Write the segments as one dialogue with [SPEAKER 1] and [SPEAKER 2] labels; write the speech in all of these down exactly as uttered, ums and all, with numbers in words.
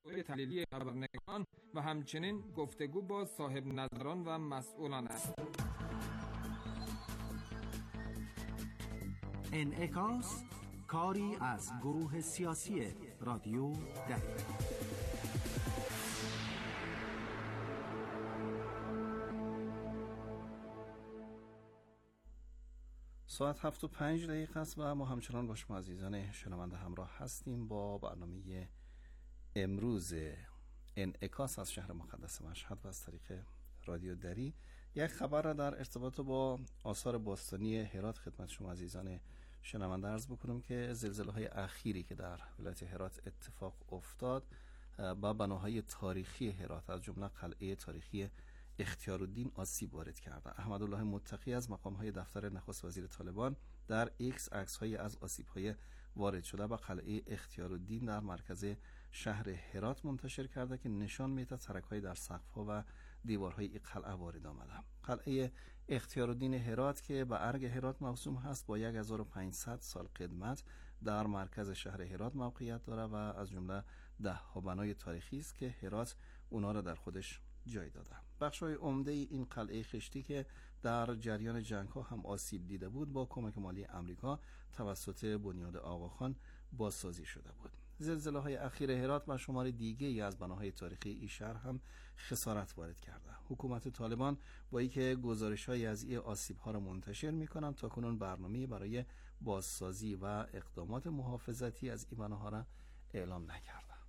[SPEAKER 1] مسئول تحلیلی خبرنگاران و همچنین گفتگو با صاحب نظران و مسئولان است.
[SPEAKER 2] انعکاس، کاری از گروه سیاسی رادیو دری.
[SPEAKER 3] ساعت هفت و پنج دقیقه است و ما همچنان با شما عزیزان شنونده همراه هستیم با برنامه امروز انعکاس از شهر مقدس مشهد و از طریق رادیو دری. یک خبر را در ارتباط با آثار باستانی هرات خدمت شما عزیزان شنونده عرض بکنم که زلزله‌های اخیری که در ولایت هرات اتفاق افتاد با بناهای تاریخی هرات از جمله قلعه تاریخی اختیارالدین آسیب وارد کرده. احمدالله متقی از مقام‌های دفتر نخست وزیر طالبان در ایکس عکس‌هایی از آسیب‌های وارد شده به قلعه اختیارالدین در مرکز شهر هرات منتشر کرده که نشان می‌دهد ترک‌های در سقف‌ها و دیوارهای این قلعه وارد آمده. قلعه اختیارالدین هرات که به ارگ هرات موسوم هست با هزار و پانصد سال قدمت در مرکز شهر هرات موقعیت داره و از جمله ده ها بنای تاریخی است که هرات اونا را در خودش جای داده. بخش‌های عمده این قلعه خشتی که در جریان جنگ‌ها هم آسیب دیده بود با کمک مالی امریکا توسط بنیاد آقاخان بازسازی شده بود. زلزله‌های اخیر هرات با شمار دیگه‌ای از بناهای تاریخی این شهر هم خسارت وارد کرده. حکومت طالبان با اینکه گزارش‌هایی از این آسیب‌ها را منتشر می‌کنند تاکنون برنامه‌ای برای بازسازی و اقدامات محافظتی از این بناها را اعلام نکرده.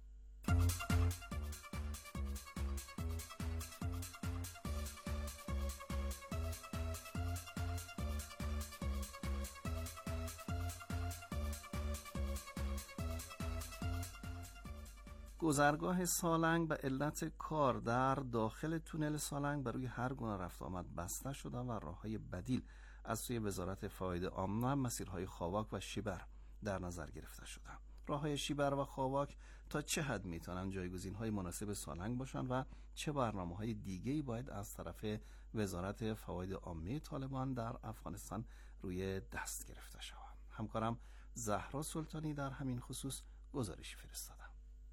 [SPEAKER 3] گذرگاه سالنگ به علت کار در داخل تونل سالنگ بر روی هر گونه رفت آمد بسته شده و راههای بدیل از سوی وزارت فواید عامه مسیرهای خاواک و شیبر در نظر گرفته شده. راههای شیبر و خاواک تا چه حد میتونن جایگزینهای مناسب سالنگ باشن و چه برنامه‌های دیگه‌ای باید از طرف وزارت فواید عامه طالبان در افغانستان روی دست گرفته شود؟ همکارم زهرا سلطانی در همین خصوص گزارشی فرستاده.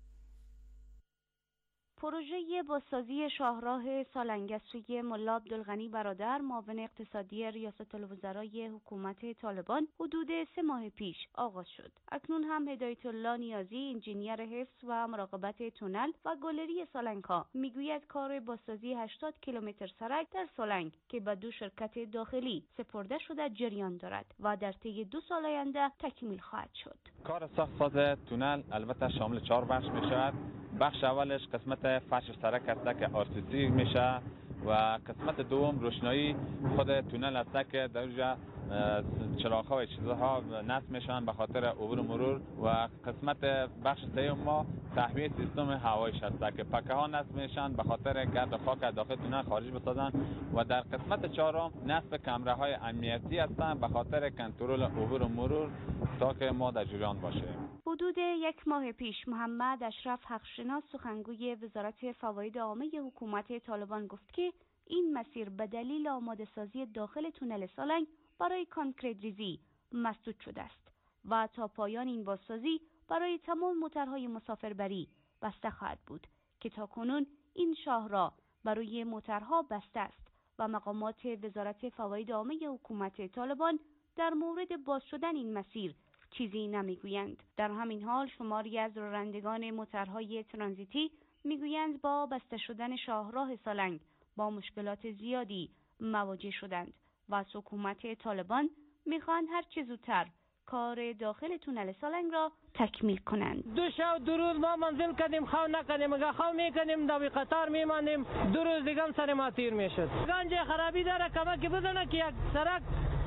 [SPEAKER 4] پروژه بازسازی شاهراه سالنگ از سوی ملا عبدالغنی برادر معاون اقتصادی ریاست الوزرای حکومت طالبان حدود سه ماه پیش آغاز شد. اکنون هم هدایت الله نیازی انجینیر حفظ و مراقبت تونل و گالری سالنگ‌ها میگوید کار بازسازی هشتاد کیلومتر سرک در سالنگ که به دو شرکت داخلی سپرده شده جریان دارد و در طی دو سال آینده تکمیل خواهد شد.
[SPEAKER 5] کار ساخت ساز تونل البته شامل چهار بخش می‌شود. بخش اولش قسمت فرش سرک است که آر سی سی میشه و قسمت دوم روشنایی خود تونل است که در اونجا چراغ‌ها و چیزها نصب میشن به خاطر عبور و مرور و قسمت بخش سوم ما تهویه سیستم هواییش است که پکه ها نصب میشن به خاطر گرد و خاک داخل تونل خارج بسازن و در قسمت چهارم نصب کامره های امنیتی هستند به خاطر کنترل عبور و مرور تا که ما در جریان باشیم.
[SPEAKER 4] حدود یک ماه پیش محمد اشرف حقشناس سخنگوی وزارت فواید عامه حکومت طالبان گفت که این مسیر به دلیل آماده سازی داخل تونل سالنگ برای کانکریت ریزی مسدود شده است و تا پایان این بازسازی برای تمام موترهای مسافربری بسته خواهد بود که تاکنون این شاهراه برای موترها بسته است و مقامات وزارت فواید عامه حکومت طالبان در مورد باز شدن این مسیر چیزی نمیگویند. در همین حال شماری از رانندگان موترهای ترانزیتی میگویند با بسته شدن شاهراه سالنگ با مشکلات زیادی مواجه شدند و از حکومت طالبان میخوان هر چه زودتر کار داخل تونل سالنگ را تکمیل کنند.
[SPEAKER 6] دو شب دو روز ما منزل کردیم خو نکنیم اگه خو میکنیم در قطار میمانیم دو روز دیگه هم سر ما تیر میشد. گنج خرابی داره کمک بدونه که یک سرک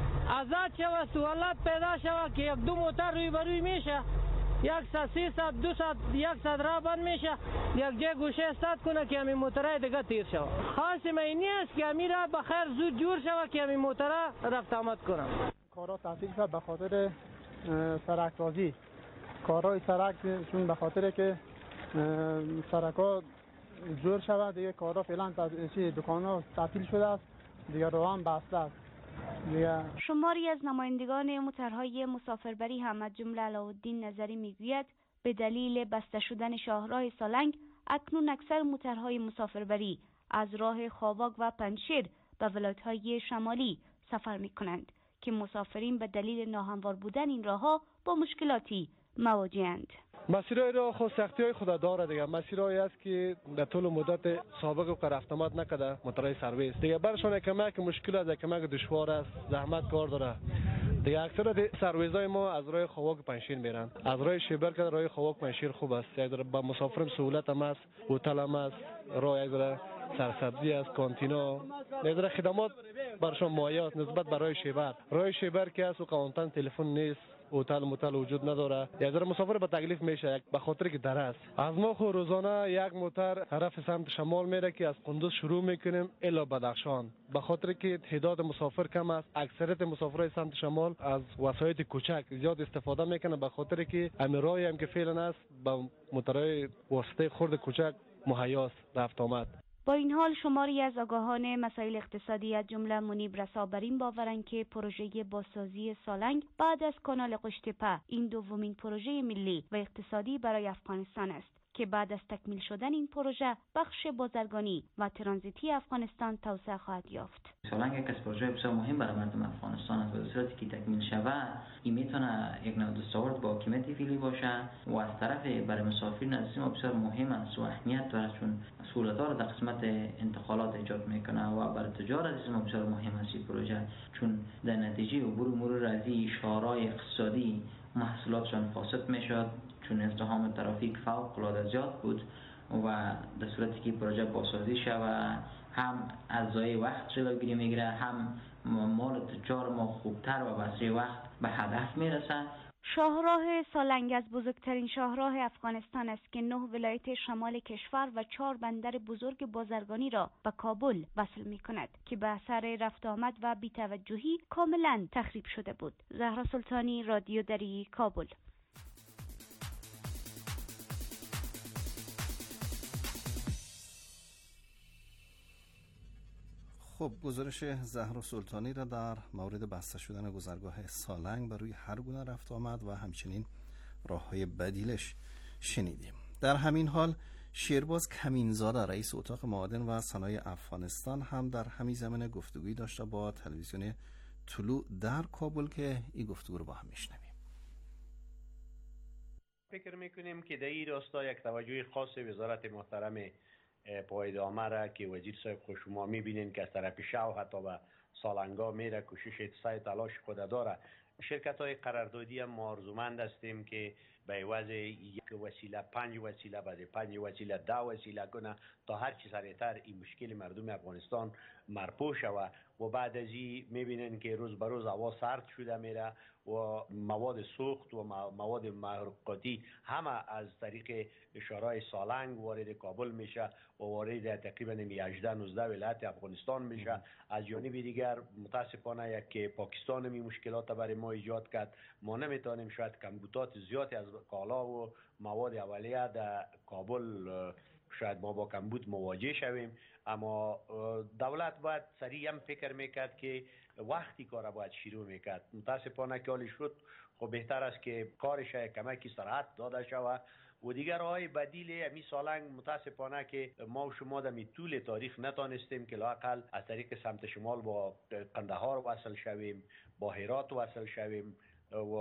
[SPEAKER 6] آزاد شود سوالات پیدا شود که یک دو موتر روی بروی میشه یک ساعت سی ساعت دو ساعت یک ساعت راه بند میشه یک جای گوشه استاد کنه که همین موترهای دیگه تیر شود. خاص اینی است که همین راه بخیر زود جور شود که همین موترها رفت آمد کنه.
[SPEAKER 7] کارا تعطیل شد به خاطر سرک سازی. کارهای سرک چون به خاطر که سرک‌ها جور شود دیگه کارا فعلا دکان‌ها تعطیل شده است دیگه راه هم بسته است.
[SPEAKER 4] شماری از نمایندگان موترهای مسافربری هم از جمله علاءالدین نظری میگوید به دلیل بسته شدن شاهراه سالنگ اکنون اکثر موترهای مسافربری از راه خاواک و پنجشیر به ولایت‌های شمالی سفر می‌کنند که مسافرین به دلیل ناهموار بودن این راه‌ها با مشکلاتی مواجه‌اند.
[SPEAKER 8] مسیرهای راه خود سختی های خود داره دیگه. مسیرهایی است که در طول مدت سابق و کار автомат نکرده موترهای سرویس دیگه برشان کمک مشکل است، کمک دشوار است، زحمت کار داره دیگه. اکثر سرویس های ما از راه خاواک پنجشیر میرن، از راه شیبر که راه خاواک پنجشیر خوب است، یک با مسافرم سهولت هم است، هتل هم است، راه یک داره سرسبزی است، کانتینا، یک داره خدمات برشان مهیا است نسبت به راه شیبر. راه شیبر که است و کانتن تلفن نیست، هتل موتل وجود نداره، یک ذره مسافر به تکلیف میشه به خاطر که در است. از ما خو روزانه یک موتر طرف سمت شمال میره که از قندوز شروع میکنیم الی بدخشان، به خاطر که تعداد مسافر کم است. اکثریت مسافرای سمت شمال از وسایط کوچک زیاد استفاده میکنه به خاطر که همین راهی هم که فعلا است با موترهای واسطه خرد کوچک مهیا است رفت آمد.
[SPEAKER 4] با این حال شماری از آگاهان مسائل اقتصادی از جمله منیب رسا بر این باورند که پروژه بازسازی سالنگ بعد از کانال قشتپه این دومین پروژه ملی و اقتصادی برای افغانستان است که بعد از تکمیل شدن این پروژه بخش بازرگانی و ترانزیتی افغانستان توسعه خواهد یافت.
[SPEAKER 9] سالنگ یک از پروژه بسیار مهم برای مردم افغانستان است و در صورتی که تکمیل شود این میتونه یک نوع دستاورد با حاکمیت فعلی باشه و از طرف برای مسافرین از ما بسیار مهم است و اهمیت داره چون سهولت‌ها را در قسمت انتقالات ایجاد میکنه و برای تجارت از ما بسیار مهم است این پروژه چون در نتیجه عبور مرور از این شاهراه اقتصادی محصولاتشان فاسد میشد چون ازدحام ترافیک فوق العاده زیاد بود و در صورتی که پروژه بازسازی شود هم از ضایع وقت جلوگیری میگیره هم مال تجار ما خوبتر و بسری وقت به هدف میرسه.
[SPEAKER 4] شاهراه سالنگ از بزرگترین شاهراه افغانستان است که نه ولایت شمال کشور و چهار بندر بزرگ بازرگانی را به کابل وصل می کند که به اثر رفت آمد و بی‌توجهی کاملا تخریب شده بود. زهرا سلطانی، رادیو دری، کابل.
[SPEAKER 3] خب گزارش زهرا سلطانی را در مورد بسته شدن گذرگاه سالنگ بر روی هر گونه رفت آمد و همچنین راه‌های بدیلش شنیدیم. در همین حال شیرباز کمینزاده رئیس اتاق معادن و صنایع افغانستان هم در همین زمینه گفتگویی داشته با تلویزیون طلوع در کابل که این گفتگو رو با هم میشنویم.
[SPEAKER 10] فکر میکنیم که در این راستا یک توجه خاص وزارت محترم پایدامه را که وزیر صاحب خود شما میبینین که از طرف شو حتی به سالنگا میره کوشش سعی تلاش خود داره. شرکت های قراردادی هم ما آرزومند هستیم که به عوض یک وسیله پنج وسیله بعد پنج وسیله ده وسیله کنه تا هر چی سریعتر این مشکل مردم افغانستان مرپو شود و بعد از این میبینن که روز به روز هوا سرد شده میره و مواد سوخت و مواد محرقاتی همه از طریق شاهراه سالنگ وارد کابل میشه و وارد تقریبا هجده نوزده ولایت افغانستان میشه. از جانب دیگر متاسفانه یک پاکستان می مشکلات برای ما ایجاد کرد. ما نمیتونیم شاید کمبودات زیادی از کالا و مواد اولیه در کابل شاید ما با کمبود مواجه شویم، اما دولت باید سریع هم فکر میکرد که وقتی کار باید شروع میکرد. متاسفانه که حالی شد خب بهتر است که کارش کمکی سرعت داده شود و دیگر راههای بدیل امی سالنگ متاسفانه که ما و شما در طول تاریخ نتانستیم که لااقل از طریق سمت شمال با قندهار وصل شویم، با هرات وصل شویم و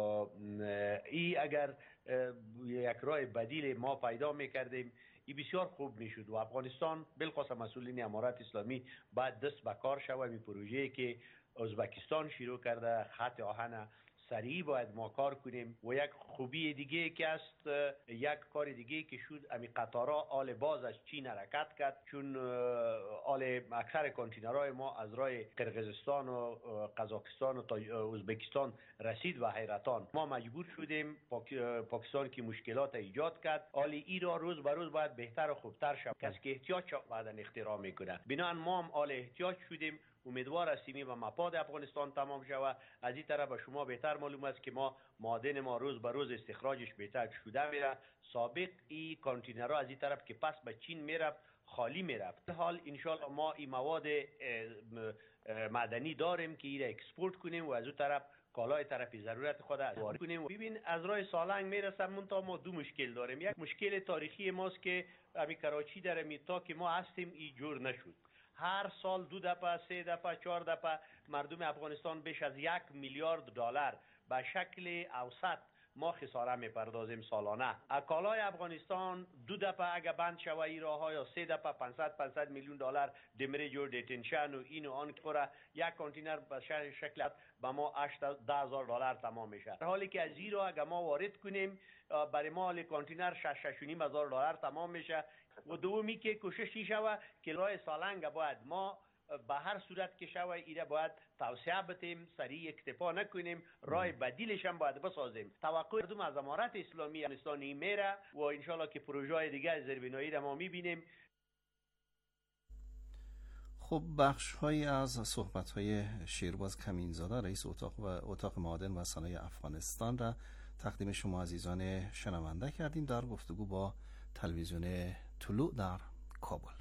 [SPEAKER 10] ای اگر یک راه بدیل ما پیدا میکردیم این بسیار خوب میشد و افغانستان بالخصوص مسئولین امارات اسلامی بعد دست به کار شود. این پروژه‌ای که ازبکستان شروع کرده خط آهن سریع باید ما کار کنیم و یک خوبی دیگه که است یک کار دیگه که شد امی قطارها آل باز از چین حرکت کرد چون آل اکثر کانتینرهای ما از راه قرقیزستان و قزاقستان و ازبکستان رسید و حیرتان ما مجبور شدیم پاک... پاکستان که مشکلات ایجاد کرد آل ای را روز به روز باید بهتر و خوبتر شود. کسی که احتیاج بعدن اختراع میکنه بنابراین ما هم آل احتیاج شدیم. امیدوار هستیم و مپاد افغانستان تمام شود. از این طرف به شما بهتر معلوم است که ما معادن ما روز به روز استخراجش بهتر شده میره. سابق این کانتینرها از این طرف که پس به چین میرفت خالی میرفت. حال انشالله ما این مواد معدنی داریم که این را اکسپورت کنیم و از اون طرف کالای طرف ضرورت خود وارد کنیم. ببین از راه سالنگ میرسم، منتها ما دو مشکل داریم. یک مشکل تاریخی ماست که امی کراچی در می تا که ما هستیم ای جور نشد. هر سال دو دفعه، سه دفعه، چهار دفعه مردم افغانستان بیش از یک میلیارد دلار به شکل اوسط ما خساره میپردازیم سالانه. کالای افغانستان دو دفعه اگه بند شوه ای راه ها یا سه دفعه پانصد پانصد میلیون دلار دمرج و دیتنشن و این و آن که یک کانتینر به شکل به ما هشت ده هزار دلار تمام میشه. در حالی که از این را اگه ما وارد کنیم برای ما حال کانتینر شش شش و نیم هزار دلار تمام میشه. و دومی که کوشش شوه که راه سالنگ باید ما به هر صورت که شوه ایره باید توسعه بدیم، سریع اکتفا نکنیم، راه بدیلش هم باید بسازیم. توقع مردم از امارت اسلامی افغانستان میره و انشالله که پروژه های دیگه از زیربنایی را ما میبینیم.
[SPEAKER 3] خب بخش هایی از صحبت های شیرباز کمینزاده رئیس اتاق و اتاق معادن و صنایع افغانستان را تقدیم شما عزیزان شنونده کردیم در گفتگو با تلویزیون طلوع در کابل.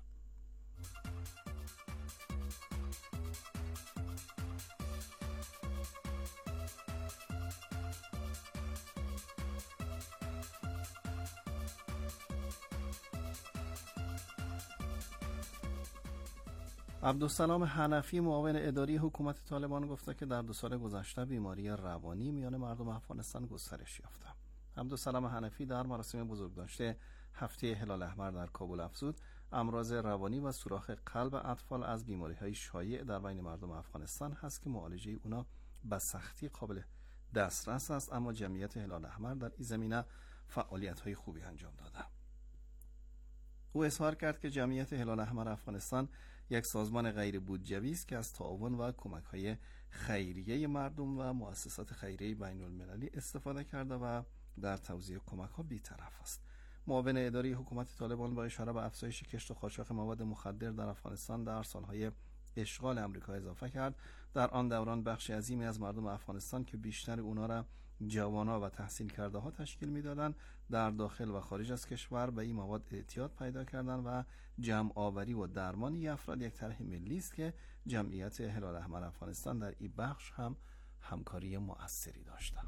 [SPEAKER 3] عبدالسلام حنفی معاون اداری حکومت طالبان گفته که در دو سال گذشته بیماری روانی میان مردم افغانستان گسترش یافته. عبدالسلام حنفی در مراسم بزرگداشت هفته هلال احمر در کابل افزود امراض روانی و سوراخ قلب اطفال از بیماری‌های شایع در بین مردم افغانستان هست که معالجه اونا به سختی قابل دسترس است، اما جمعیت هلال احمر در این زمینه فعالیت‌های خوبی انجام داده. او اظهار کرد که جمعیت هلال احمر افغانستان یک سازمان غیر بودجویی است که از تعاون و کمک‌های خیریه مردم و مؤسسات خیریه بین المللی استفاده کرده و در توزیع کمک‌ها بی‌طرف است. معاون اداری حکومت طالبان با اشاره به افزایش کشت و قاچاق مواد مخدر در افغانستان در سالهای اشغال آمریکا اضافه کرد. در آن دوران بخش عظیمی از مردم افغانستان که بیشتر اونا را جوانا و تحصیل کرده ها تشکیل میدادند در داخل و خارج از کشور به این مواد اعتیاد پیدا کردند و جمع آوری و درمان این افراد یک طرح ملی است که جمعیت هلال احمر افغانستان در این بخش هم همکاری مؤثری داشته.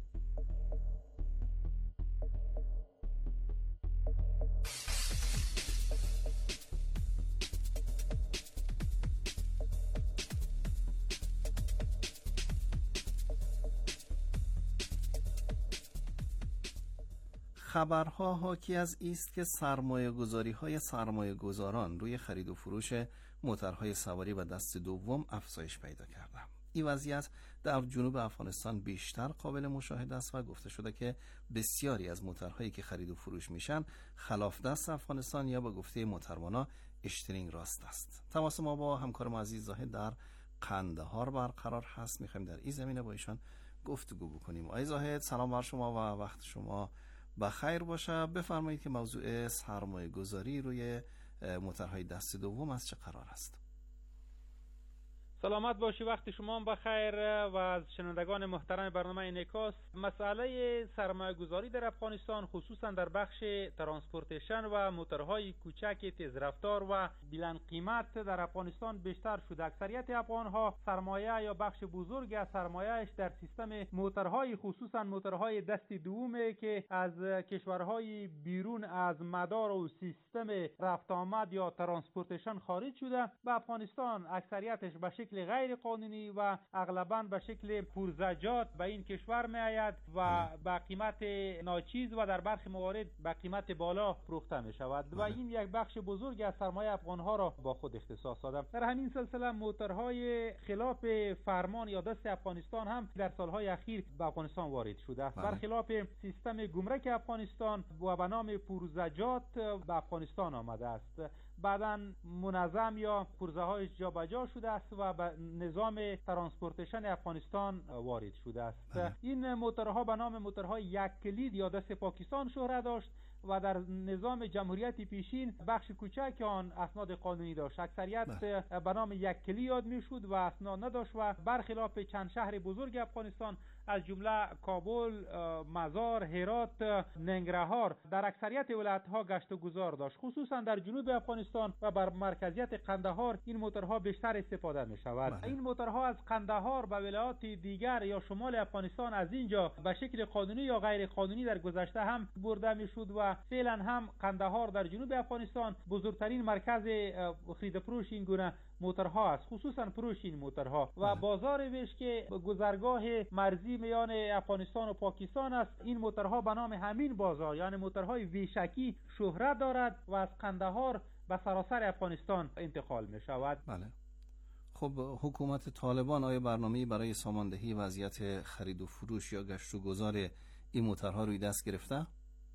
[SPEAKER 3] خبرها حاکی از ایست که سرمایه گذاری های سرمایه گذاران روی خرید و فروش موترهای سواری و دست دوم افزایش پیدا کرده. این وضعیت در جنوب افغانستان بیشتر قابل مشاهده است و گفته شده که بسیاری از موترهایی که خرید و فروش میشن خلاف دست افغانستان یا به گفته موتروانا اشترینگ راست است. تماس ما با همکارم عزیز زاهد در قندهار برقرار هست، میخوایم در این زمینه با ایشان گفتگو بکنیم. آقای زاهد سلام بر شما و وقت شما بخیر باشه. بفرمایید که موضوع سرمایه گذاری روی موترهای دست دوم از چه قرار است؟
[SPEAKER 11] سلامت باشی، وقت شما هم بخیر و از شنوندگان محترم برنامه انعکاس. مسئله سرمایه گذاری در افغانستان خصوصا در بخش ترانسپورتیشن و موترهای کوچک تیزرفتار و بلند قیمت در افغانستان بیشتر شده. اکثریت افغانها سرمایه یا بخش بزرگ از سرمایه‌اش در سیستم موترهای خصوصا موترهای دست دومه که از کشورهای بیرون از مدار و سیستم رفت آمد یا ترانسپورتیشن خارج شده و افغانستان اکثریتش به شکل غیر قانونی و اغلباً به شکل پرزجات به این کشور می آید و به قیمت ناچیز و در برخی موارد به قیمت بالا فروخته می شود و این یک بخش بزرگ از سرمایه افغانها را با خود اختصاص داده. در همین سلسله موترهای خلاف فرمان یا دست افغانستان هم در سالهای اخیر به افغانستان وارد شده است. برخلاف سیستم گمرک افغانستان و به نام پرزجات به افغانستان آمده است. بعداً منظم یا پرزه های جابجا شده است و به نظام ترانسپورتیشن افغانستان وارد شده است. این موترها به نام موترهای یک کلید یا دست پاکستان شهرت داشت و در نظام جمهوریت پیشین بخش کوچک آن اسناد قانونی داشت. اکثریت به نام یک کلی یاد میشد و اسناد نداشت و برخلاف چند شهر بزرگ افغانستان از جمله کابل، مزار، هرات، ننگرهار در اکثریت ولایت‌ها گشت و گذار داشت. خصوصا در جنوب افغانستان و بر مرکزیت قندهار این موتورها بیشتر استفاده می شود. این موتورها از قندهار به ولایات دیگر یا شمال افغانستان از اینجا به شکل قانونی یا غیر قانونی در گذشته هم برده می شد و فعلا هم قندهار در جنوب افغانستان بزرگترین مرکز خرید فروش این گونه موتورها است، خصوصا فروش این موتورها و بازار ویش که گذرگاه مرزی میان افغانستان و پاکستان است. این موتورها به نام همین بازار یعنی موتورهای ویشکی شهرت دارد و از قندهار به سراسر افغانستان انتقال می شود.
[SPEAKER 3] بله. خب حکومت طالبان آیا برنامه‌ای برای ساماندهی وضعیت خرید و فروش یا گشت و گذار این موتورها روی دست گرفته؟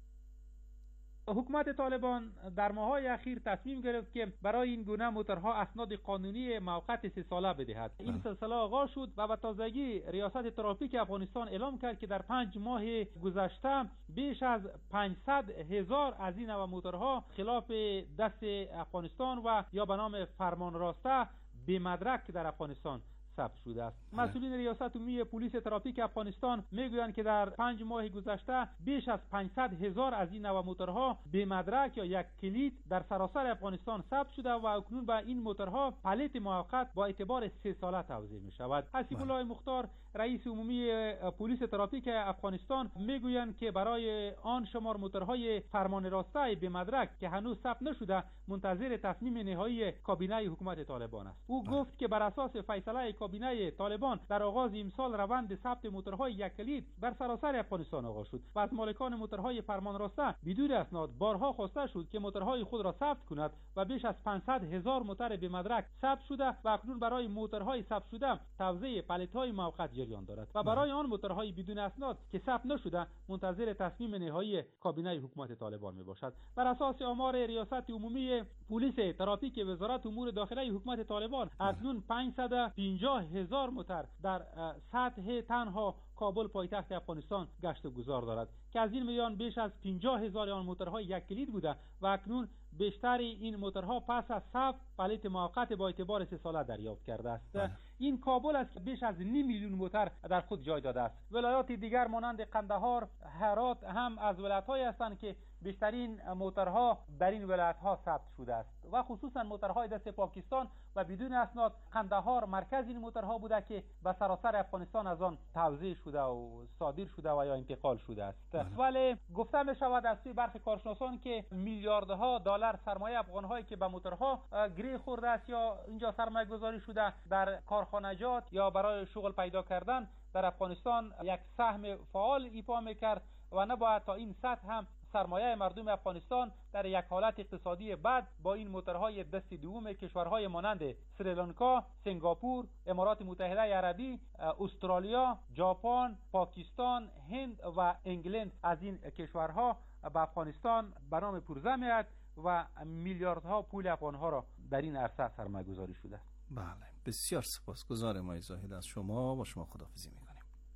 [SPEAKER 11] حکومت طالبان در ماه‌های اخیر تصمیم گرفت که برای این گونه موتورها اسناد قانونی موقت سه ساله بدهد. این سلسله آغاز شد و به تازگی ریاست ترافیک افغانستان اعلام کرد که در پنج ماه گذشته بیش از پانصد هزار از این نوع موتورها خلاف دست افغانستان و یا به نام فرمان راسته به مدرک در افغانستان ثبت شده است. مسئولین ریاست عمومی پلیس ترافیک افغانستان میگویند که در پنج ماه گذشته بیش از پانصد هزار از این نوع موتورها به مدرک یا یک کلید در سراسر افغانستان ثبت شده و اکنون به این موتورها پلیت موقت با اعتبار سه ساله توزیع می شود. حسیب الله مختار رئیس عمومی پلیس ترافیک افغانستان میگویند که برای آن شمار موتورهای فرمان راسته به مدرک که هنوز ثبت نشده منتظر تصمیم نهایی کابینه حکومت طالبان است. او گفت که بر اساس فیصله کابینه طالبان در آغاز امسال روند ثبت موتورهای یک کلید در سراسر افغانستان آغاز شد و از مالکان موتورهای فرمان راسته بدون اسناد بارها خواسته شد که موتورهای خود را ثبت کند و بیش از پانصد هزار موتور به مدرک ثبت شده و اکنون برای موتورهای ثبت شده توزیع پلیت‌های موقت جریان دارد و برای آن موتورهای بدون اسناد که ثبت نشده منتظر تصمیم نهایی کابینه حکومت طالبان میباشد. بر اساس آمار ریاست عمومی پلیس ترافیک وزارت امور داخله حکومت طالبان اکنون پانصد و پنجاه هزار موتور در سطح تنها کابل پایتخت افغانستان گشت و گذار دارد که از این میان بیش از پنجاه هزار آن موتورهای یک کلید بوده و اکنون بیشتر این موتورها پس از ثبت پلیت موقت با اعتبار سه ساله دریافت کرده است. اه. این کابل است که بیش از نیم میلیون موتور در خود جای داده است. ولایات دیگر مانند قندهار، هرات هم از ولایت‌هایی هستند که بیشترین موتورها در این ولایت‌ها ثبت شده است و خصوصا موتورهای دست پاکستان و بدون اسناد. قندهار مرکز این موتورها بوده که به سراسر افغانستان از آن توزیع شده و صادر شده و یا انتقال شده است. ولی گفته می شود از سوی برخی کارشناسان که میلیاردها دلار سرمایه افغان‌هایی که به موتورها گره خورده است یا اینجا سرمایه گذاری شده در کارخانجات یا برای شغل پیدا کردن در افغانستان یک سهم فعال ایفا میکرد و نباید تا این سطح هم سرمایه مردم افغانستان در یک حالت اقتصادی بد با این موتورهای دست دوم کشورهای مانند سریلانکا، سنگاپور، امارات متحده عربی، استرالیا، ژاپن، پاکستان، هند و انگلند از این کشورها به افغانستان به نام پرزه میاد و میلیاردها پول افغانها را در این عرصه سرمایه گذاری شده.
[SPEAKER 3] بله، بسیار سپاسگزارم آقای زاهد از شما. با شما خداحافظی میکنیم.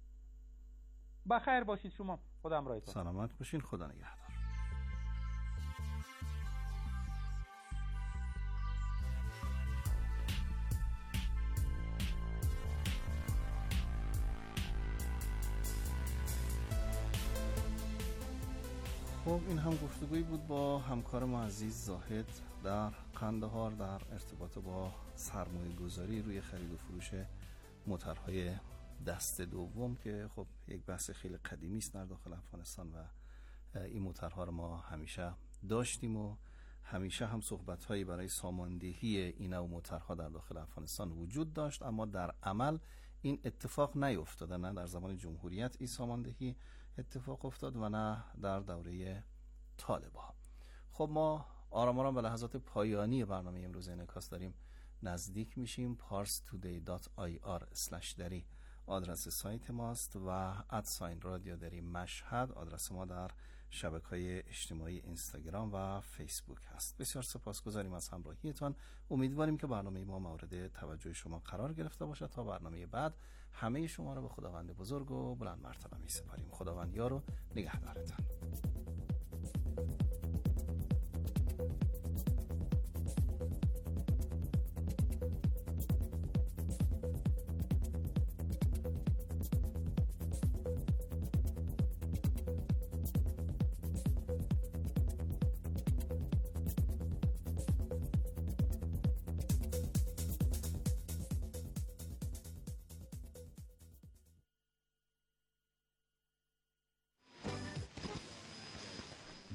[SPEAKER 11] بخیر باشید شما. خدا همراهتون.
[SPEAKER 3] سلامت باشین. خدا نگهدار. خب این هم گفتگویی بود با همکار ما عزیز زاهد در قندهار در ارتباط با سرمایه گذاری روی خرید و فروش موتورهای دست دوم که خب یک بحث خیلی قدیمی است در داخل افغانستان و این موتورها رو ما همیشه داشتیم و همیشه هم صحبت‌هایی برای ساماندهی این نوع موتورها در داخل افغانستان وجود داشت، اما در عمل این اتفاق نیفتاد. نه در زمان جمهوریت این ساماندهی اتفاق افتاد و نه در دوره طالب‌ها. خب ما آرام آرام به لحظات پایانی برنامه امروز انعکاس داریم نزدیک میشیم. پارس تودی دات آی آر اسلش دری آدرس سایت ماست و ادساین رادیو دری مشهد آدرس ما در شبکه‌های اجتماعی اینستاگرام و فیسبوک هست. بسیار سپاسگزاریم از همراهیتان. امیدواریم که برنامه ما مورد توجه شما قرار گرفته باشد. تا برنامه بعد همه شما را به خداوند بزرگ و بلند مرتبه می سپاریم. خداوند یار و نگهدارتان.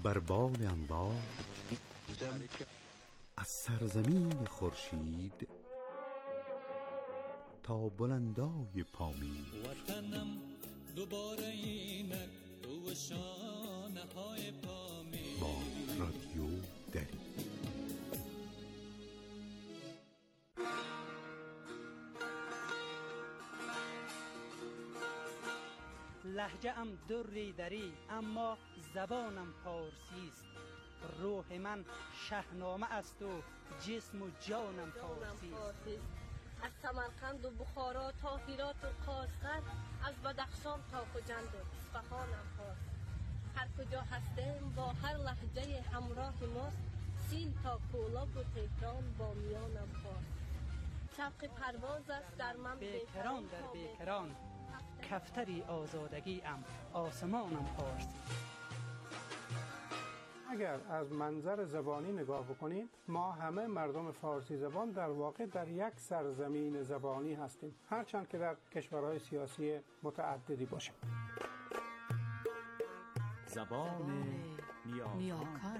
[SPEAKER 2] بر بال انبار از سرزمین خورشید تا بلندای پامید.
[SPEAKER 12] وطنم دوباره اینک تو شانه های پامید.
[SPEAKER 2] با رادیو دری.
[SPEAKER 13] لهجه ام دری دری اما زبانم فارسی است. روح من شهنامه است و جسم و جانم فارسی است.
[SPEAKER 14] از سمرقند و بخارا تا هرات و قاشقر، از بدخشان تا خجند و اصفهانم فارسی. هر کجا هستیم با هر لهجه همراه ماست. سین تا کولاب و تهران با میانم فارسی. شوق پرواز است در من
[SPEAKER 13] بیکران در بیکران، کفتری آزادگی ام آسمانم فارسی.
[SPEAKER 15] اگر از منظر زبانی نگاه بکنید، ما همه مردم فارسی زبان در واقع در یک سرزمین زبانی هستیم، هرچند که در کشورهای سیاسی متعددی باشیم.
[SPEAKER 2] زبان
[SPEAKER 16] نیاکان.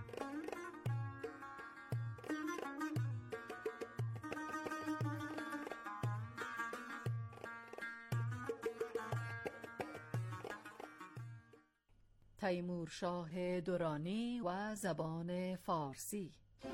[SPEAKER 16] تیمورشاه درانی و زبان فارسی.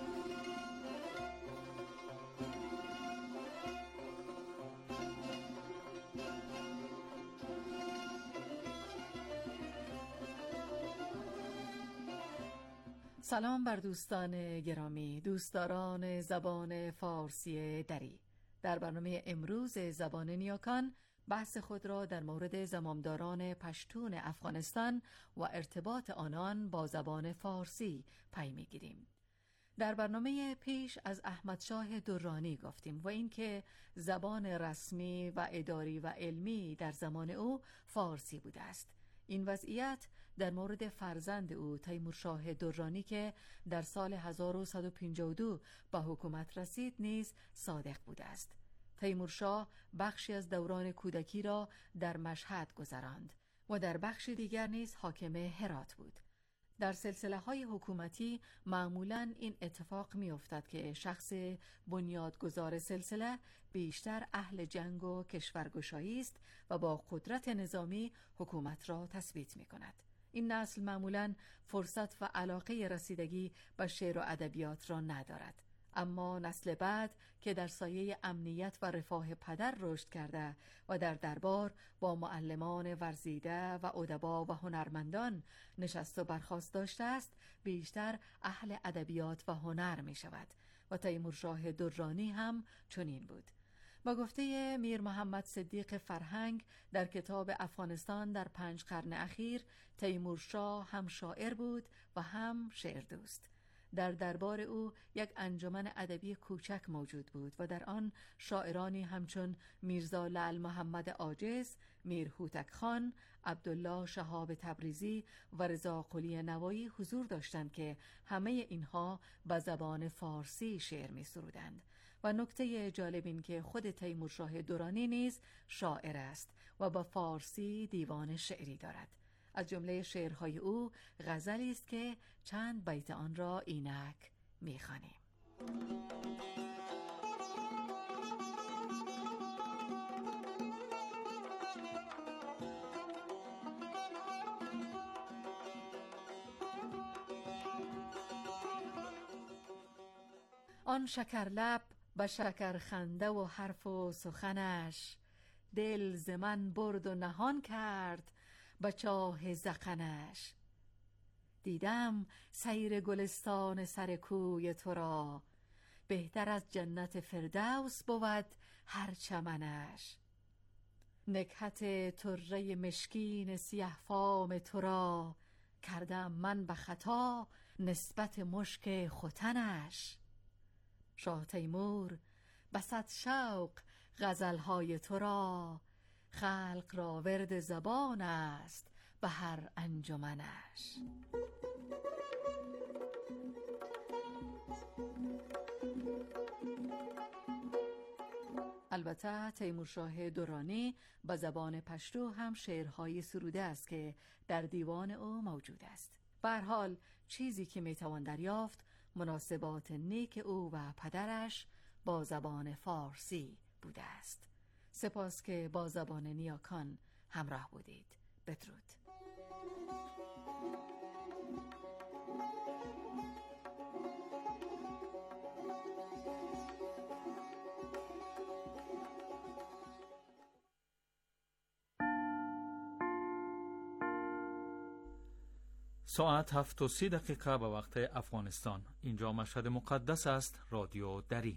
[SPEAKER 16] سلام بر دوستان گرامی، دوستداران زبان فارسی دری. در برنامه امروز زبان نیاکان بحث خود را در مورد زمامداران پشتون افغانستان و ارتباط آنان با زبان فارسی پی می‌گیریم. در برنامه پیش از احمدشاه درانی گفتیم و اینکه زبان رسمی و اداری و علمی در زمان او فارسی بوده است. این وضعیت در مورد فرزند او تیمورشاه درانی که در سال هزار و صد و پنجاه و دو به حکومت رسید نیز صادق بوده است. تیمورشاه بخشی از دوران کودکی را در مشهد گذراند و در بخش دیگر نیز حاکم هرات بود. در سلسله های حکومتی معمولاً این اتفاق می افتد که شخص بنیادگذار سلسله بیشتر اهل جنگ و کشورگشایی است و با قدرت نظامی حکومت را تثبیت می کند. این نسل معمولاً فرصت و علاقه رسیدگی به شعر و ادبیات را ندارد. اما نسل بعد که در سایه امنیت و رفاه پدر رشد کرده و در دربار با معلمان ورزیده و ادبا و هنرمندان نشست و برخاست داشته است، بیشتر اهل ادبیات و هنر می شود و تیمورشاه درانی هم چنین بود. با گفته میر محمد صدیق فرهنگ در کتاب افغانستان در پنج قرن اخیر، تیمورشاه هم شاعر بود و هم شعر دوست. در دربار او یک انجمن ادبی کوچک موجود بود و در آن شاعرانی همچون میرزا لعل محمد عاجز، میر هوتک خان، عبدالله شهاب تبریزی و رضا قلی نوایی حضور داشتند که همه اینها به زبان فارسی شعر می سرودند. و نکته جالب این که خود تیمورشاه درانی نیز شاعر است و با فارسی دیوان شعری دارد. از جمله شعرهای او غزلی است که چند بیت آن را اینک می‌خوانیم. آن شکرلب به شکرخنده و حرف و سخنش، دل ز من برد و نهان کرد به چاه زغنش. دیدم سیر گلستان سر کوی تو را، بهتر از جنت فردوس بود هر چمنش. نکهت طره مشکین سیه فام تو را، کردم من به خطا نسبت مشک ختنش. شاه تیمور بسط شوق غزلهای تو را، خلق را ورد زبان است به هر انجمنش. البته تیمورشاه درانی به زبان پشتو هم شعرهای سروده است که در دیوان او موجود است. به هر حال چیزی که میتوان دریافت مناسبات نیک او و پدرش با زبان فارسی بوده است. سپاس که با زبان نیاکان همراه بودید. بدرود.
[SPEAKER 17] ساعت هفت و سی دقیقه به وقت افغانستان. اینجا مشهد مقدس است. رادیو دری.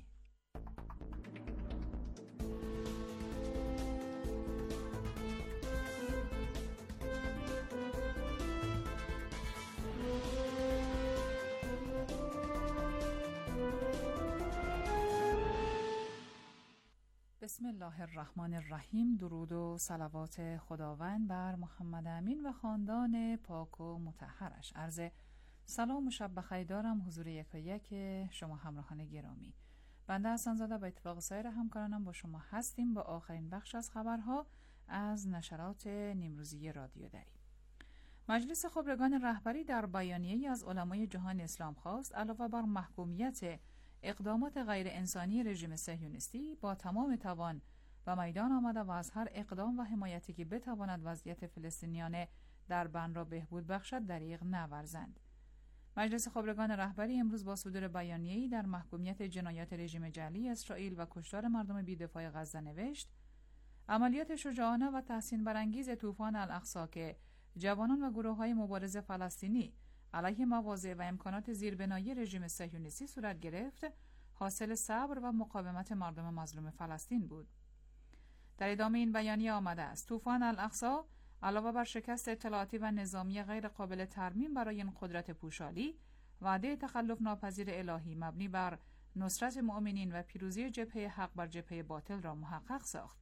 [SPEAKER 18] بسم الله الرحمن الرحیم. درود و صلوات خداوند بر محمد امین و خاندان پاک و مطهرش. عرض سلام و شب بخیر دارم حضور یک و یک شما همراهان گرامی. بنده حسن زاده به اتفاق سایر همکارانم با شما هستیم با آخرین بخش از خبرها از نشرات نیمروزی رادیو دری. مجلس خبرگان رهبری در بیانیه‌ای از علمای جهان اسلام خواست علاوه بر محکومیت اقدامات غیر انسانی رژیم صهیونیستی با تمام توان و میدان آمده و از هر اقدام و حمایتی که بتواند وضعیت فلسطینیان در بن را بهبود بخشد دریغ نورزند. مجلس خبرگان رهبری امروز با صدور بیانیه‌ای در محکومیت جنایات رژیم جعلی اسرائیل و کشتار مردم بی‌دفاع غزه نوشت: عملیات شجاعانه و تحسین برانگیز طوفان الاقصی که جوانان و گروه‌های مبارز فلسطینی علیه مواضع و امکانات زیربنایی رژیم صهیونیستی صورت گرفت، حاصل صبر و مقاومت مردم مظلوم فلسطین بود. در ادامه این بیانیه آمده است: طوفان الاقصی علاوه بر شکست اطلاعاتی و نظامی غیر قابل ترمیم برای این قدرت پوشالی، وعده تخلف ناپذیر الهی مبنی بر نصرت مؤمنین و پیروزی جبهه حق بر جبهه باطل را محقق ساخت.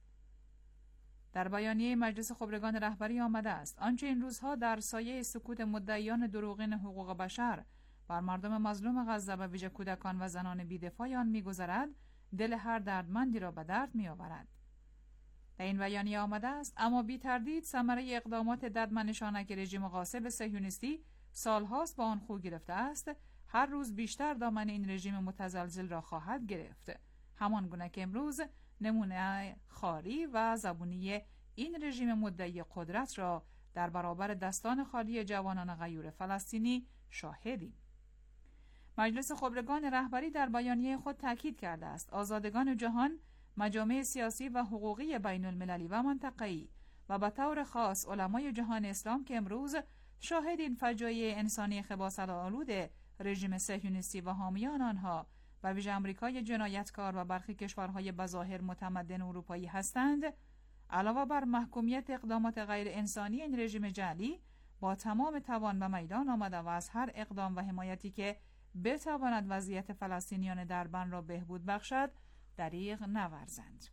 [SPEAKER 18] در بیانیه مجلس خبرگان رهبری آمده است: آنچه این روزها در سایه سکوت مدعیان دروغین حقوق بشر بر مردم مظلوم غزه و ویژه کودکان و زنان بی‌دفاع آن می‌گذرد، دل هر دردمندی را به درد می‌آورد. در این بیانیه آمده است: اما بی تردید ثمره اقدامات ددمنشانه که رژیم غاصب صهیونیستی سالهاست با آن خو گرفته است، هر روز بیشتر دامن این رژیم متزلزل را خواهد گرفت، همان گونه که امروز نمونه خاری و زبونی این رژیم مدعی قدرت را در برابر دستان خالی جوانان غیور فلسطینی شاهدیم. مجلس خبرگان رهبری در بیانیه خود تاکید کرده است: آزادگان جهان، مجامع سیاسی و حقوقی بین المللی و منطقه‌ای و به طور خاص علمای جهان اسلام که امروز شاهد این فجایع انسانی خباثت‌آلود رژیم صهیونیستی و حامیان آنها و ویژه آمریکای جنایتکار و برخی کشورهای بظاهر متمدن اروپایی هستند، علاوه بر محکومیت اقدامات غیر انسانی این رژیم جعلی با تمام توان به میدان آمده و از هر اقدام و حمایتی که بتواند وضعیت فلسطینیان در بن را بهبود بخشد دریغ نورزند.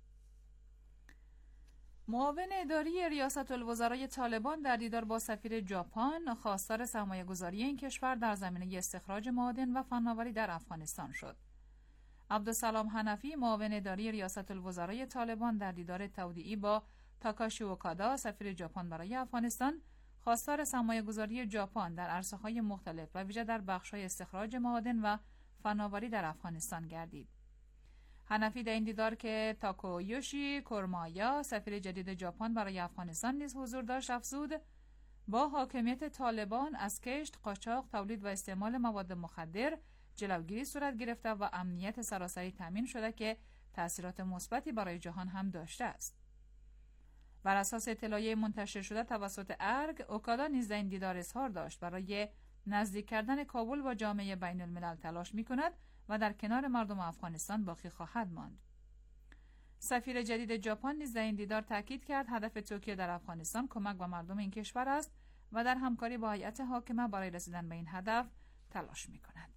[SPEAKER 18] معاون اداری ریاست الوزرای طالبان در دیدار با سفیر ژاپن خواستار سرمایه گذاری این کشور در زمینه استخراج معادن و فناوری در افغانستان شد. عبدالسلام حنفی معاون اداری ریاست الوزرای طالبان در دیدار تودیعی با تاکاشی اوکادا سفیر ژاپن برای افغانستان خواستار سرمایه گذاری ژاپن در عرصه‌های مختلف و ویژه در بخش‌های استخراج معادن و فناوری در افغانستان گردید. حنفی در این دیدار که تاکویوشی کورمایا سفیر جدید ژاپن برای افغانستان نیز حضور داشت افزود: با حاکمیت طالبان از کشت، قاچاق، تولید و استعمال مواد مخدر جلوگیری صورت گرفته و امنیت سراسری تامین شده که تأثیرات مثبتی برای جهان هم داشته است. بر اساس اطلاعیه منتشر شده توسط ارگ، اوکادا نیز در این دیدار اظهار داشت برای نزدیک کردن کابل با جامعه بین الملل تلاش می کند و در کنار مردم افغانستان باقی خواهد ماند. سفیر جدید ژاپن نیز در این دیدار تاکید کرد هدف توکیو در افغانستان کمک به مردم این کشور است و در همکاری با هیئت حاکمه برای رسیدن به این هدف تلاش می کند.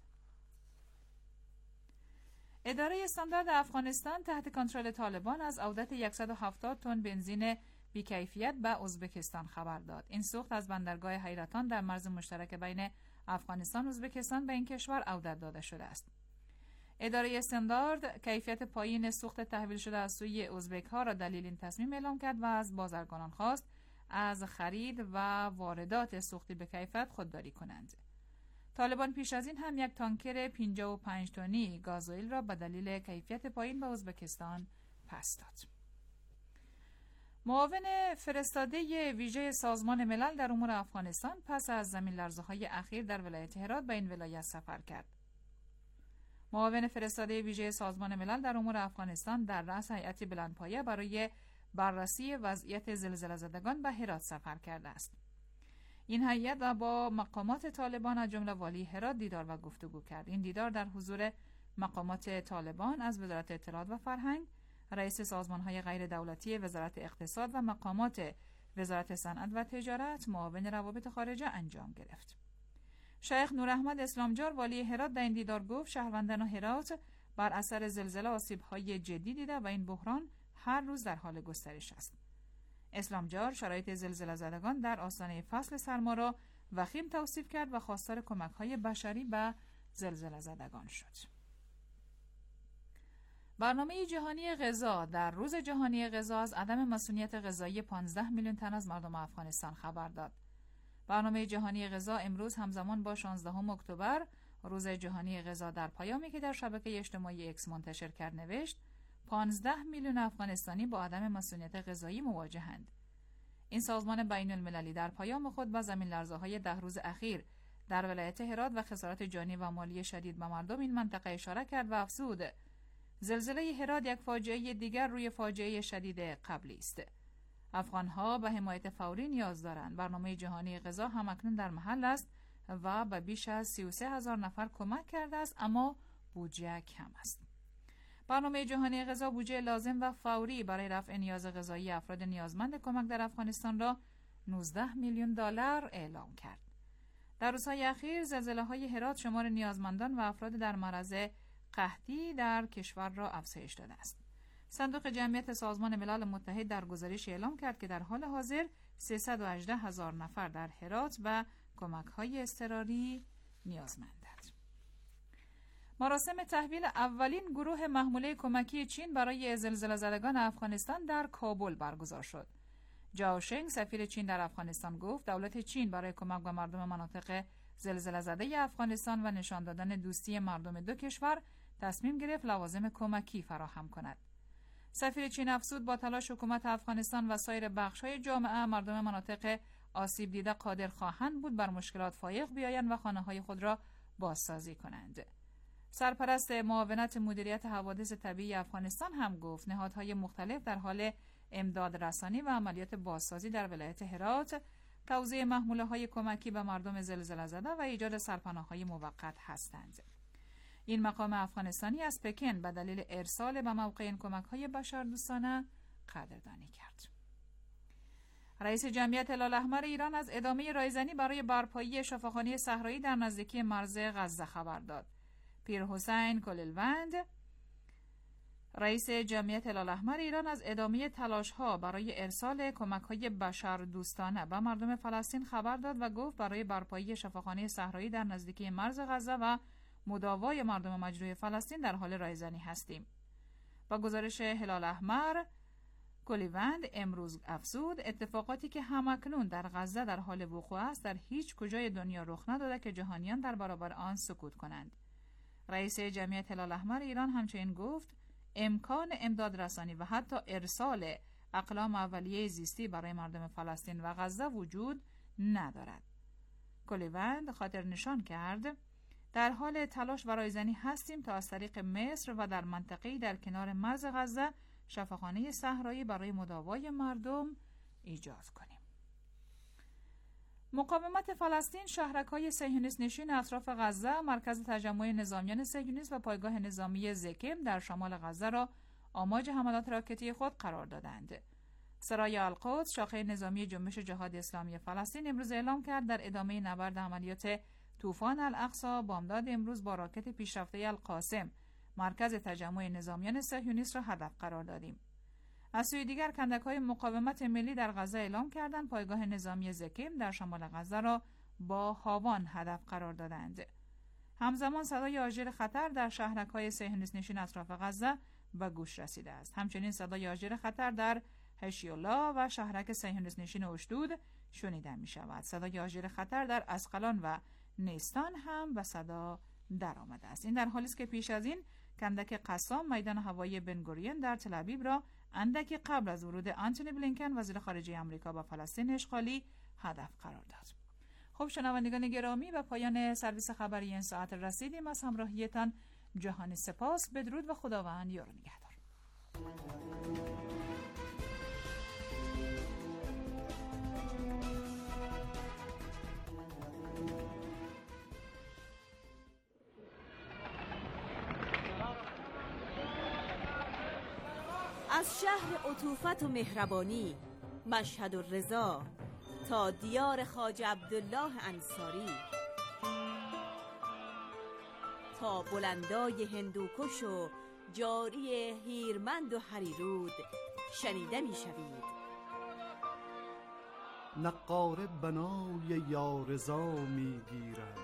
[SPEAKER 18] اداره استاندارد افغانستان تحت کنترل طالبان از عودت صد و هفتاد تن بنزین بی‌کیفیت به ازبکستان خبر داد. این سوخت از بندرگاه حیرتان در مرز مشترک بین افغانستان و ازبکستان به این کشور عودت داده شده است. اداره استاندارد کیفیت پایین سوخت تحویل شده از سوی ازبک ها را دلیل این تصمیم اعلام کرد و از بازرگانان خواست از خرید و واردات سوختی به کیفیت خودداری کنند. طالبان پیش از این هم یک تانکر پنجاه و پنج تنی گازوئیل را به دلیل کیفیت پایین به ازبکستان پس داد. معاون فرستاده ویژه سازمان ملل در امور افغانستان پس از زمین لرزه‌های اخیر در ولایت هرات به این ولایت سفر کرد. معاون فرستاده ویژه سازمان ملل در امور افغانستان در رأس هیئت بلندپایه برای بررسی وضعیت زلزله زدگان به هرات سفر کرده است. این هیئت با مقامات طالبان از جمله والی هرات دیدار و گفتگو کرد. این دیدار در حضور مقامات طالبان از وزارت اطلاعات و فرهنگ، رئیس سازمان‌های غیر دولتی وزارت اقتصاد و مقامات وزارت صنعت و تجارت، معاون روابط خارجه انجام گرفت. شیخ نوراحمد اسلامجار والی هرات در این دیدار گفت شهروندان هرات بر اثر زلزله آسیب‌های جدی دیده و این بحران هر روز در حال گسترش است. اسلامجار شرایط زلزله زدگان در آستانه فصل سرما را وخیم توصیف کرد و خواستار کمک‌های بشری به زلزله زدگان شد. برنامه جهانی غذا در روز جهانی غذا از عدم مسئولیت غذایی پانزده میلیون تن از مردم افغانستان خبر داد. برنامه جهانی غذا امروز همزمان با شانزدهم اکتبر روز جهانی غذا در پیامی که در شبکه اجتماعی اکس منتشر کرد نوشت پانزده میلیون افغانستانی با عدم مسئولیت غذایی مواجهند. این سازمان بین المللی در پیام خود با زمین لرزه‌های ده روز اخیر در ولایت هرات و خسارات جانی و مالی شدید به مردم این منطقه اشاره کرد و افزود زلزله هرات یک فاجعه دیگر روی فاجعه شدید قبلی است. افغان‌ها به حمایت فوری نیاز دارند. برنامه جهانی غذا همکنون در محل است و به بیش از سی و سه هزار نفر کمک کرده است، اما بودجه کم است. برنامه جهانی غذا بودجه لازم و فوری برای رفع نیاز غذایی افراد نیازمند کمک در افغانستان را نوزده میلیون دلار اعلام کرد. در روزهای اخیر زلزله‌های هرات شمار نیازمندان و افراد در معرض قحطی در کشور را افزایش داده است. صندوق جمعیت سازمان ملل متحد در گزارش اعلام کرد که در حال حاضر سیصد و هجده هزار نفر در هرات و کمک‌های اضطراری نیازمندند. مراسم تحویل اولین گروه محموله کمکی چین برای زلزله زدگان افغانستان در کابل برگزار شد. جاو شنگ سفیر چین در افغانستان گفت دولت چین برای کمک به مردم مناطق زلزله زده افغانستان و نشان دادن دوستی مردم دو کشور تصمیم گرفت لوازم کمکی فراهم کند. سفیر چین افزود با تلاش حکومت افغانستان و سایر بخش‌های جامعه مردم مناطق آسیب دیده قادر خواهند بود بر مشکلات فایق بیایند و خانه‌های خود را بازسازی کنند. سرپرست معاونت مدیریت حوادث طبیعی افغانستان هم گفت نهادهای مختلف در حال امداد رسانی و عملیات بازسازی در ولایت هرات، توزیع محموله‌های کمکی به مردم زلزله زده و ایجاد سرپناه‌های موقت هستند. این مقام افغانستانی از پکن به دلیل ارسال به موقع این کمک‌های بشردوستانه قدردانی کرد. رئیس جمعیت هلال‌احمر ایران از ادامه رایزنی برای برپایی شفاخانه صحرایی در نزدیکی مرز غزه خبر داد. پیر حسین کلیلوند رئیس جمعیت هلال‌احمر ایران از ادامه تلاش‌ها برای ارسال کمک‌های بشردوستانه به مردم فلسطین خبر داد و گفت برای برپایی شفاخانه صحرایی در نزدیکی مرز غزه و مداوای مردم مجروح فلسطین در حال رایزنی هستیم. با گزارش هلال‌احمر کلیوند امروز افزود اتفاقاتی که همکنون در غزه در حال وقوع است در هیچ کجای دنیا رخ نداده که جهانیان در برابر آن سکوت کنند. رئیس جمعیت هلال‌احمر ایران همچنین گفت امکان امداد رسانی و حتی ارسال اقلام اولیه زیستی برای مردم فلسطین و غزه وجود ندارد. کلیوند خاطر نشان کرد در حال تلاش و رایزنی هستیم تا از طریق مصر و در منطقه‌ای در کنار مرز غزه شفاخانه صحرایی برای مداوای مردم ایجاد کنیم. مقاومت فلسطین شهرک‌های صهیونیست نشین اطراف غزه، مرکز تجمع نظامیان صهیونیست و پایگاه نظامی زکم در شمال غزه را آماج حملات راکتی خود قرار دادند. سرای القدس، شاخه نظامی جنبش جهاد اسلامی فلسطین امروز اعلام کرد در ادامه نبرد عملیات طوفان الاقصی بامداد امروز با راکت پیشرفته القاسم مرکز تجمع نظامیان صهیونیست را هدف قرار دادیم. از سوی دیگر کندک‌های مقاومت ملی در غزه اعلام کردند پایگاه نظامی زکم در شمال غزه را با هاوان هدف قرار دادند. همزمان صدای آژیر خطر در شهرک‌های صهیونیست نشین اطراف غزه به گوش رسیده است. همچنین صدای آژیر خطر در هشیولا و شهرک صهیونیست نشین اشدود شنیده می شود. صدای آژیر خطر در اسقلان و نیستان هم به صدا در آمده است. این در حالی است که پیش از این کندک قسام میدان هوایی بن گوریون در تل آویو را اندکی قبل از ورود آنتونی بلینکن وزیر خارجه آمریکا به فلسطین اشغالی هدف قرار داد. خب شنوندگان گرامی، به پایان سرویس خبری این ساعت رسیدیم. از همراهیتان جهانی سپاس. بدرود و خداوند یار و نگهدار.
[SPEAKER 19] از شهر عطوفت و مهربانی مشهد و رضا تا دیار خواجه عبدالله انصاری، تا بلندای هندوکش و جاری هیرمند و هریرود شنیده می شوید.
[SPEAKER 20] نقاره بنای یارضا می گیرد،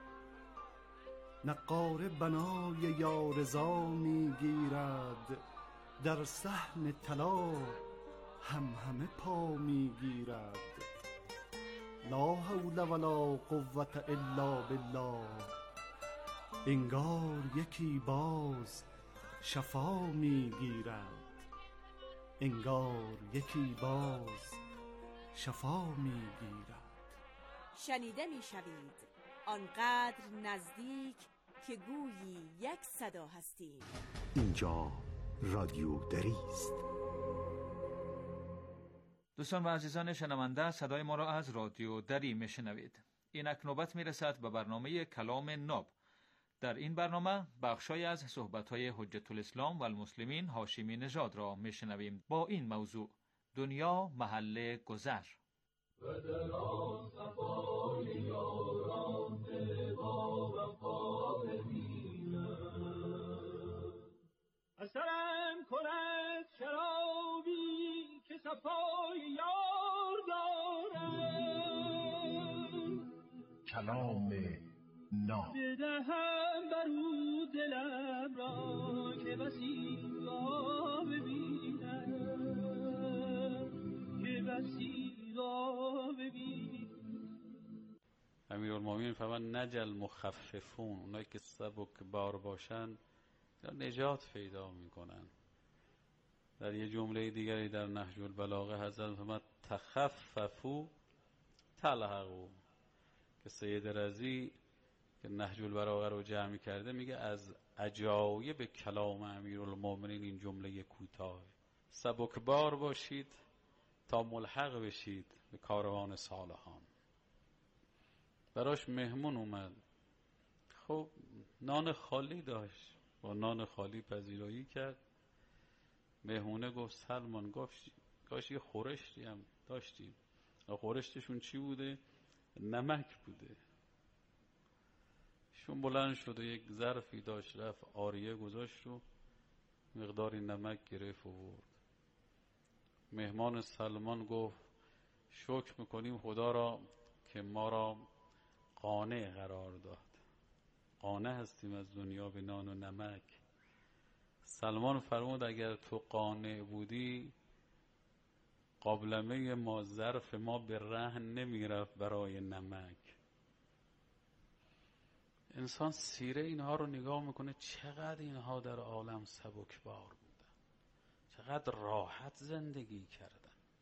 [SPEAKER 20] نقاره بنای یارضا می گیرد، در صحن طلا هم همه پا می گیرد. لا حول ولا قوة الا بالله، انگار یکی باز شفا می گیرد، انگار یکی باز شفا می گیرد.
[SPEAKER 19] شنیده می شوید آنقدر نزدیک که گویی یک صدا هستیم.
[SPEAKER 2] اینجا رادیو دری است.
[SPEAKER 17] دوستان و عزیزان شنونده، صدای ما را از رادیو دری میشنوید. اینک نوبت میرسد به برنامه کلام ناب. در این برنامه بخشای از صحبت‌های حجت الاسلام و المسلمین هاشمی نژاد را میشنویم با این موضوع: دنیا محل گذر.
[SPEAKER 12] و در آن صفای یاران با وفا ببینم، اثرم کند شرابی که صفای یار دارم.
[SPEAKER 21] کلام ناب.
[SPEAKER 12] بدهم برو دلم را که بسی را ببینم، که بسی را ببینم.
[SPEAKER 5] امیرالمومنین فرمان نجل مخففون، اونایی که سبک بار باشن نجات پیدا میکنن. در یه جمله دیگری در نهج البلاغه حضرت فرمود تخففوا تلحقوا، که سید رضی که نهج البلاغه رو جمع کرده میگه از عجایب کلام امیرالمومنین این جمله کوتاه: سبکبار باشید تا ملحق بشید به کاروان صالحان. براش مهمون اومد، خب نان خالی داشت، با نان خالی پذیرایی کرد. مهمونه گفت سلمان، گفت کاش یه خورشتی هم داشتیم. خورشتشون چی بوده؟ نمک بوده. شون بلند شد و یک ظرفی داشت، رفت آریه گذاشت و مقداری نمک گرفت و ورد. مهمان سلمان گفت شکر میکنیم خدا را که ما را قانع قرار داد، قانع هستیم از دنیا به نان و نمک. سلمان فرمود اگر تو قانع بودی قابلمه ما، ظرف ما به رهن نمیرفت برای نمک. انسان سیره اینها رو نگاه میکنه، چقدر اینها در عالم سبکبار بودن، چقدر راحت زندگی کردن.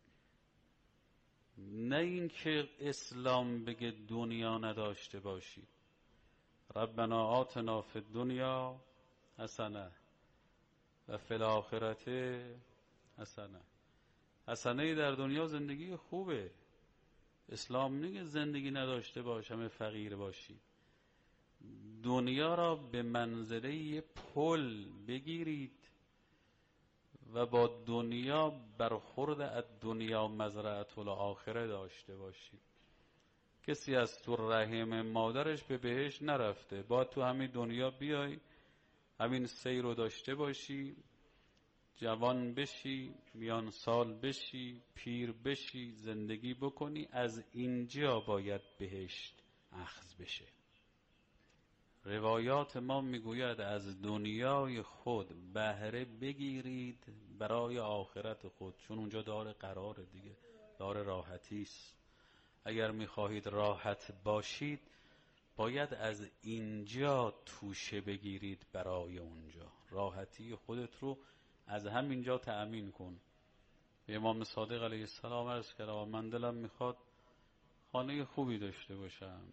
[SPEAKER 5] نه اینکه اسلام بگه دنیا نداشته باشی. ربنا آتنا فی الدنیا حسنه و فی الاخرت حسنه. حسنه در دنیا زندگی خوبه. اسلام نمیگه زندگی نداشته باش همه فقیر باشی. دنیا را به منزله یه پل بگیرید و با دنیا برخورد از دنیا مزرعة الاخره داشته باشید. کسی از تو رحم مادرش به بهشت نرفته، با تو همین دنیا بیای، همین سیر رو داشته باشی، جوان بشی، میان سال بشی، پیر بشی، زندگی بکنی. از اینجا باید بهشت اخذ بشه.
[SPEAKER 1] روایات ما میگوید از دنیای خود بهره بگیرید برای آخرت خود، چون اونجا دار قرار دیگه، دار راحتی است. اگر میخواهید راحت باشید باید از اینجا توشه بگیرید برای اونجا. راحتی خودت رو از همینجا تأمین کن. به امام صادق علیه السلام عرض کردم من دلم میخواد خانه خوبی داشته باشم،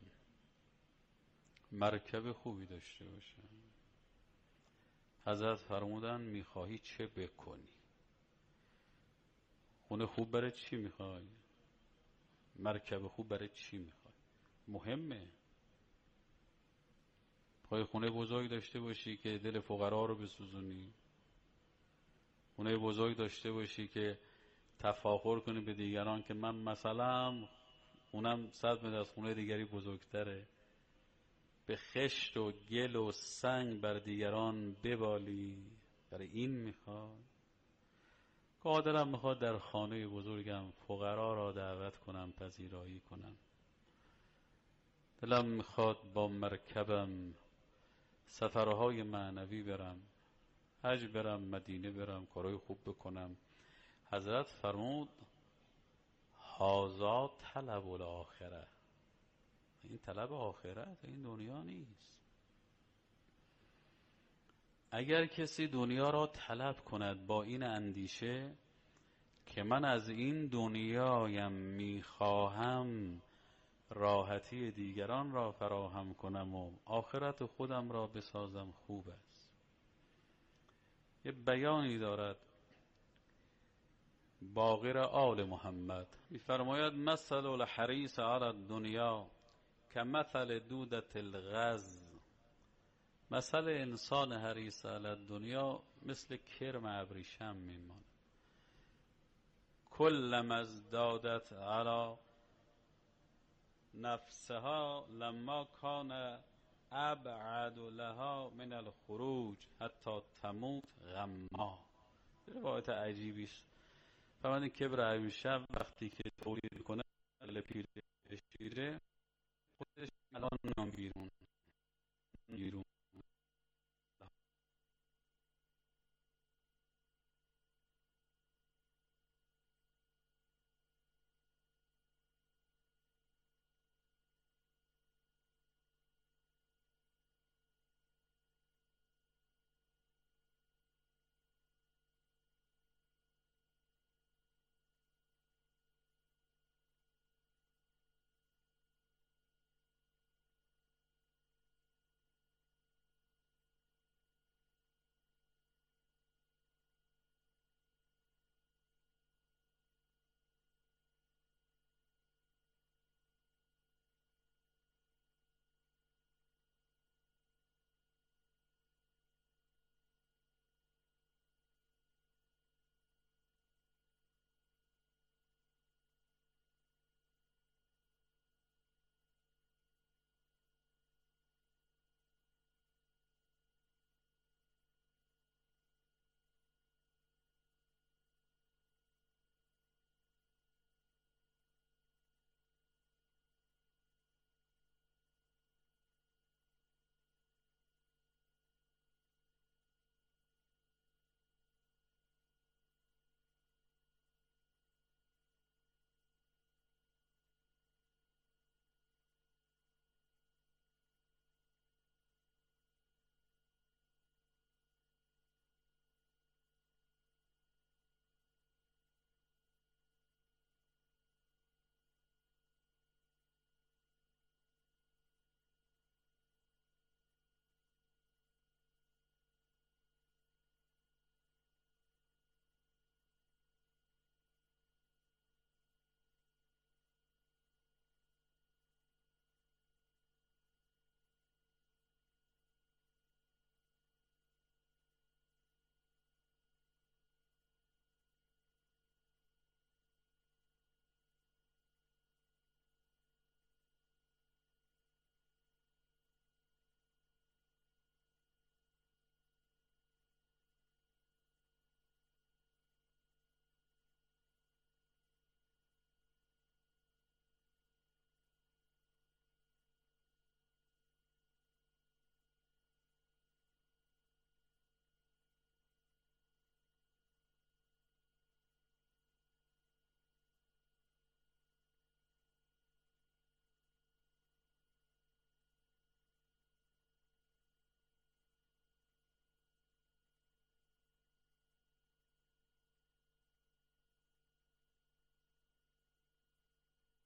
[SPEAKER 1] مرکب خوبی داشته باشم. حضرت فرمودن میخواهی چه بکنی؟ خونه خوب برای چی میخوای؟ مرکب خوب برای چی میخوای؟ مهمه. میخوای خونه بزرگ داشته باشی که دل فقرا رو بسوزونی؟ خونه بزرگ داشته باشی که تفاخر کنی به دیگران که من مثلا خونم صد متر از خونه دیگری بزرگتره؟ به خشت و گل و سنگ بر دیگران ببالی؟ برای این میخواد؟ قادرم میخواد در خانه بزرگم فقرا را دعوت کنم، پذیرایی کنم. دلم میخواد با مرکبم سفرهای معنوی برم، حج برم، مدینه برم، کارهای خوب بکنم. حضرت فرمود هازا طلب الاخره، این طلب آخرت، این دنیا نیست. اگر کسی دنیا را طلب کند با این اندیشه که من از این دنیایم میخواهم راحتی دیگران را فراهم کنم و آخرت خودم را بسازم، خوب است. یه بیانی دارد باقر آل محمد، میفرماید مثل الحریص علی الدنیا کمثل دودة الغز، مثل انسان حریص علی الدنیا مثل کرم ابریشم میماند. کلما ازدادت علی نفسها لما کان ابعد لها من الخروج حتی تموت غما. روایت عجیبی است. فرمودن کبر ابریشم وقتی که تولید کنه لپیل